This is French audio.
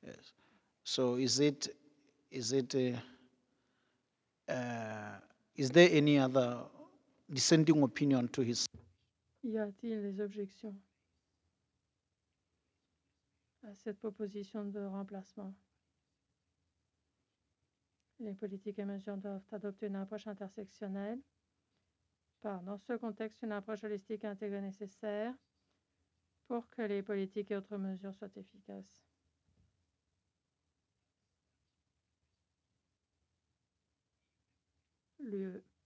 Yes. So is there any other dissenting opinion to his? Y a-t-il des objections à cette proposition de remplacement? Les politiques émergentes doivent adopter une approche intersectionnelle par, dans ce contexte, une approche holistique et intégrée nécessaire pour que les politiques et autres mesures soient efficaces. L'UE